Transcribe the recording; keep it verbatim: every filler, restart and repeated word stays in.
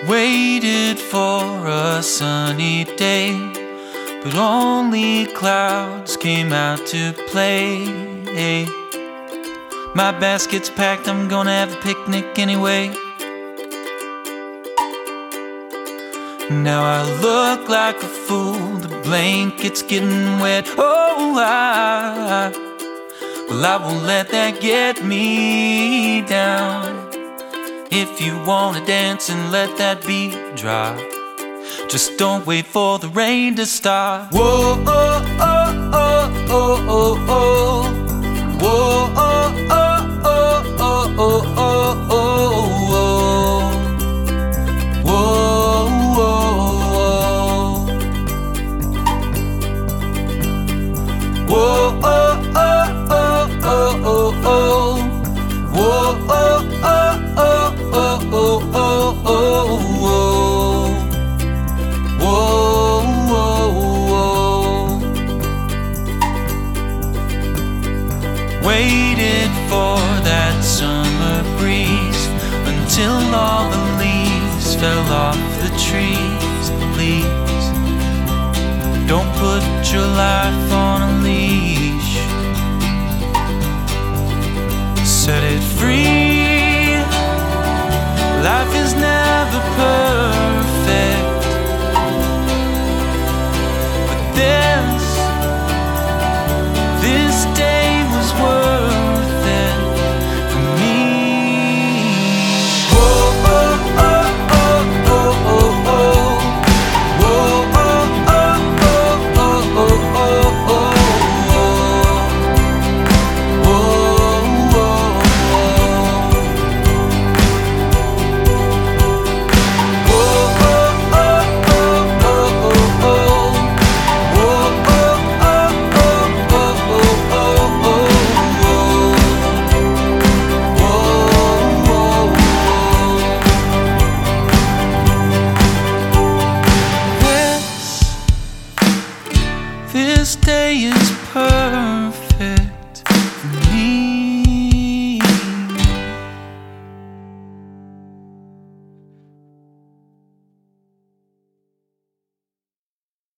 Waited for a sunny day, but only clouds came out to play. My basket's packed, I'm gonna have a picnic anyway. Now I look like a fool, the blanket's getting wet. Oh, I, well, I won't let that get me down. If you wanna dance and let that beat drop, just don't wait for the rain to stop. Whoa, oh, oh, oh, oh, oh, oh. Whoa, oh, oh, oh, oh, oh, oh, oh, oh. Whoa, whoa, whoa, oh, oh, oh, oh, oh, oh. Whoa, oh, oh, oh, oh, oh, oh, oh. Whoa, whoa, whoa. Waited for that summer breeze until all the leaves fell off the trees. Please, don't put your life on a leash. Set it free. Life is never perfect, but this, this day was worth it for me. Whoa, oh, oh, oh, oh, oh, oh. Whoa, oh, oh, oh, oh, oh, oh, oh. This day is perfect for me.